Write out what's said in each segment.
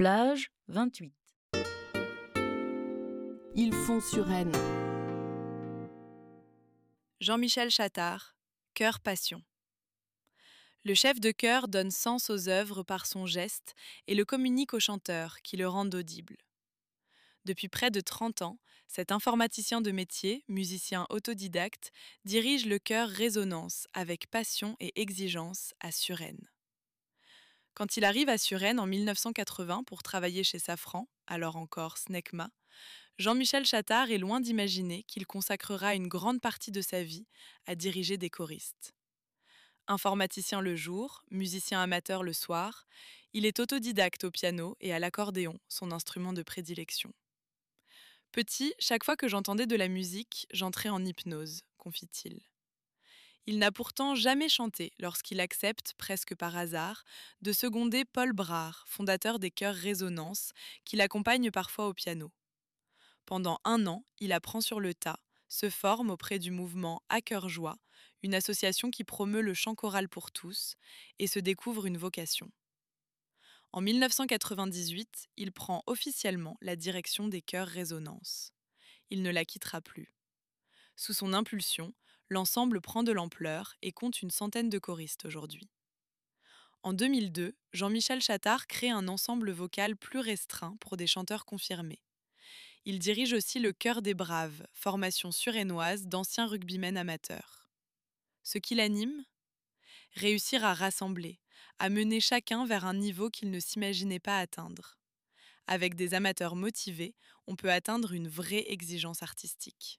Plage 28. Ils font Suresnes. Jean-Michel Chattard, Chœur-Passion. Le chef de chœur donne sens aux œuvres par son geste et le communique aux chanteurs qui le rendent audible. Depuis près de 30 ans, cet informaticien de métier, musicien autodidacte, dirige le chœur Résonance avec passion et exigence à Suresnes. Quand il arrive à Suresnes en 1980 pour travailler chez Safran, alors encore Snecma, Jean-Michel Chattard est loin d'imaginer qu'il consacrera une grande partie de sa vie à diriger des choristes. Informaticien le jour, musicien amateur le soir, il est autodidacte au piano et à l'accordéon, son instrument de prédilection. Petit, chaque fois que j'entendais de la musique, j'entrais en hypnose, confie-t-il. Il n'a pourtant jamais chanté lorsqu'il accepte, presque par hasard, de seconder Paul Brard, fondateur des chœurs Résonance, qui l'accompagne parfois au piano. Pendant 1 an, il apprend sur le tas, se forme auprès du mouvement À cœur joie, une association qui promeut le chant choral pour tous, et se découvre une vocation. En 1998, il prend officiellement la direction des chœurs Résonance. Il ne la quittera plus. Sous son impulsion, l'ensemble prend de l'ampleur et compte une centaine de choristes aujourd'hui. En 2002, Jean-Michel Chattard crée un ensemble vocal plus restreint pour des chanteurs confirmés. Il dirige aussi le Chœur des Braves, formation suresnoise d'anciens rugbymen amateurs. Ce qui l'anime ? Réussir à rassembler, à mener chacun vers un niveau qu'il ne s'imaginait pas atteindre. Avec des amateurs motivés, on peut atteindre une vraie exigence artistique.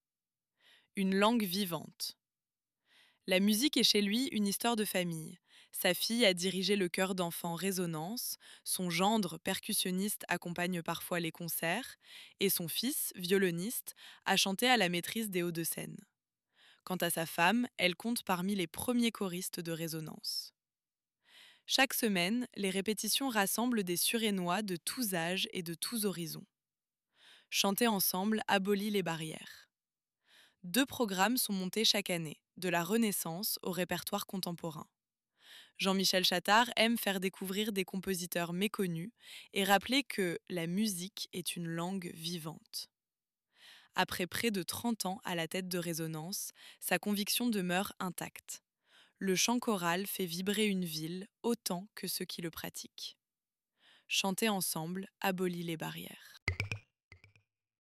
Une langue vivante. La musique est chez lui une histoire de famille. Sa fille a dirigé le chœur d'enfants Résonance, son gendre, percussionniste, accompagne parfois les concerts, et son fils, violoniste, a chanté à la maîtrise des Hauts-de-Seine. Quant à sa femme, elle compte parmi les premiers choristes de Résonance. Chaque semaine, les répétitions rassemblent des Suresnois de tous âges et de tous horizons. Chanter ensemble abolit les barrières. 2 programmes sont montés chaque année, de la Renaissance au répertoire contemporain. Jean-Michel Chattard aime faire découvrir des compositeurs méconnus et rappeler que la musique est une langue vivante. Après près de 30 ans à la tête de Résonance, sa conviction demeure intacte. Le chant choral fait vibrer une ville autant que ceux qui le pratiquent. Chanter ensemble abolit les barrières.